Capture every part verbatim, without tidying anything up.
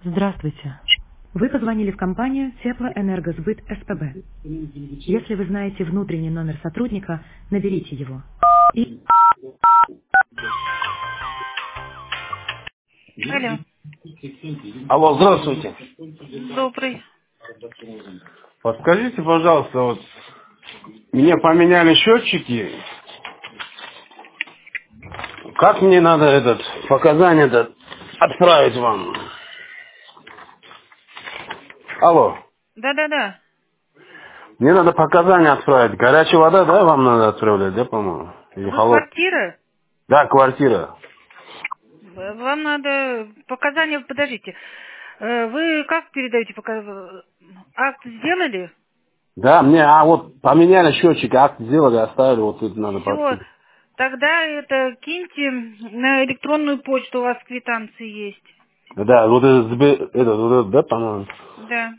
Здравствуйте. Вы позвонили в компанию Теплоэнергосбыт СПБ. Если вы знаете внутренний номер сотрудника, наберите его. И... Алло, Алло, здравствуйте. добрый. Подскажите, пожалуйста, вот мне поменяли счетчики. Как мне надо этот показания этот отправить вам? Алло, Да-да-да. мне надо показания отправить. Горячая вода, да, вам надо отправлять, да, по-моему? Или Вы холод? квартира? Да, квартира. Вам надо показания, подождите. Э, Вы как передаете показания? Акт сделали? Да, мне, а вот поменяли счетчик, акт сделали, оставили, вот тут надо Все. подписать. Тогда это киньте на электронную почту, у вас квитанции есть. Да, вот это, сбе- этот, вот этот, да, по-моему. Да.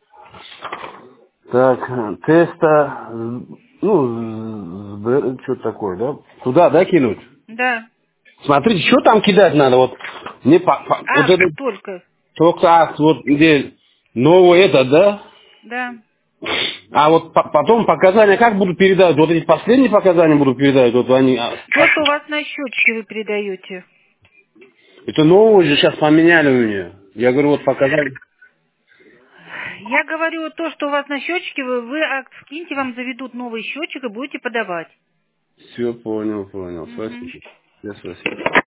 Так, э, теста, э, ну, что такое, да? Туда, да, кинуть? Да. Смотрите, что там кидать надо, вот, мне по- по- вот Акт это, только. только акт, вот, где новый этот, да? Да. А вот по- потом показания как буду передавать? Вот эти последние показания буду передавать, вот они, а, То, что у вас на счетчике вы передаете. это новые же сейчас поменяли у меня. Я говорю, вот показания. Я говорю, то, что у вас на счетчике, вы, вы акт скиньте, вам заведут новый счетчик и будете подавать. Все, понял, понял, Мгм. спасибо. Все, спасибо.